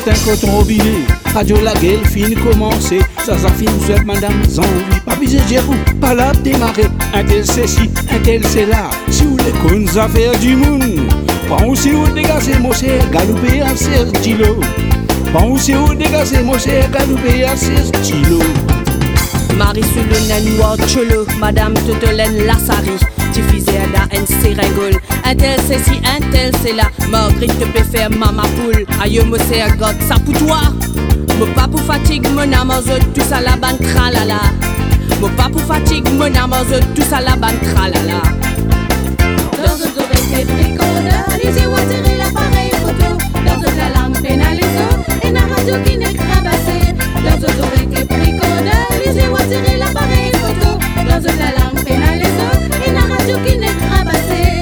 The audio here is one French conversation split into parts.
matin quand on robinet, radio la gueule fin commencer, ça fin souhaite madame Zanvi. Pas besoin de dire où, pas là démarrer, un tel c'est ci, un tel c'est là. Si vous les connaissez affaires du monde, pensez où dégager mon cher, galoper à 16 kilos. Pensez où dégager mon cher, galoper à 16 kilos. Marie Sulenen Noir Cholo, Madame Totolaine Lassari, diffusée à un sérengol. Un tel c'est ci, un tel c'est là. Marguerite te peut faire maman poule. Aïe, moi c'est un god, ça pour toi. Mon papou fatigue, mon amazot, tout ça la bande tralala. Mon papou fatigue, mon amazot, tout ça la bande tralala. Dans une oreille bricoleur, lisez-moi tirer l'appareil photo. Dans une la lampe pénalisée, et la radio qui n'est crabassée. Dans une oreille bricoleur, lisez-moi tirer l'appareil photo. Dans une la lampe pénalisée, et la radio qui n'est crabassée.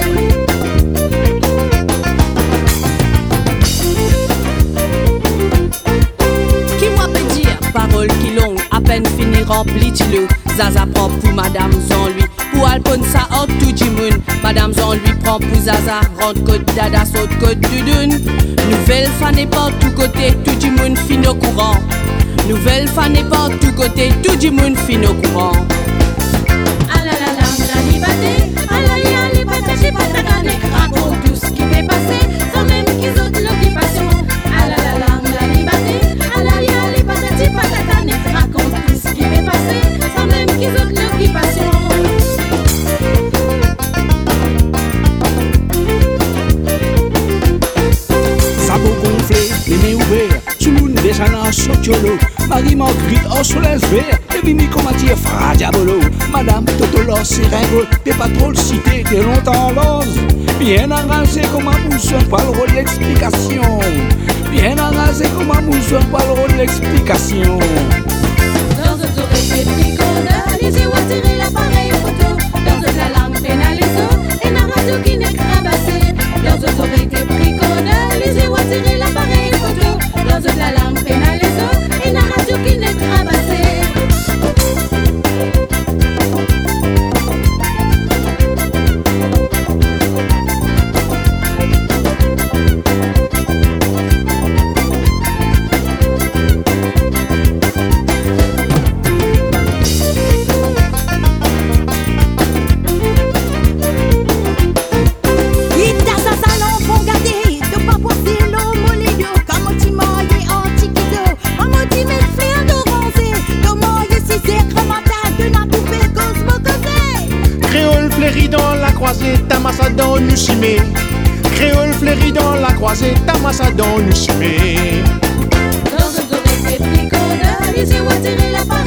Qui moi peut dire, parole qui longue, à peine fini rempli le. Zaza prend pour Madame Zan lui. Pour Alpon ça hors tout du monde. Madame Zan lui prend pour Zaza. Rentre côte dada, saute côte dudun. Nouvelle fan est par tout côté, tout du monde fin au courant. Nouvelle fan est par tout côté, tout du monde fin au courant. Ah la la la, la liberté. Ah la la, liberté, j'ai pas ta canne, raconte tout ce qui fait passer, sans même qu'ils ont l'occupation. Ah la la la, la liberté. Ah la la, liberté, j'ai pas ta canne, raconte tout ce qui fait passer, sans même qu'ils ont l'occupation. Sabot gonflé, les mains ouvertes, tout le monde déjà dans Sotiolo. Marie Marguerite en soleil vert, et Mimi Comatier fra diabolo. Madame Totolos c'est ringol, t'es pas trop le cité, t'es longtemps l'ose. Bien enragé comme un mousson, pas le rôle d'explication. Bien enragé comme un mousson, pas le rôle d'explication. Dans une oreille bricoleur, lisez-moi tirer l'appareil photo. Dans une la lampe pénalisée, et la radio qui n'est crabassée. Dans une oreille bricoleur, lisez-moi tirer l'appareil photo. Dans une la lampe pénalisée, et la radio qui n'est crabassée. Dans la croisée, Tamassa dans nous simé. Créole fléri dans la croisée, Tamassa dans nous simé. Dans une oreille bricoleur, lisez-moi tirer l'appareil.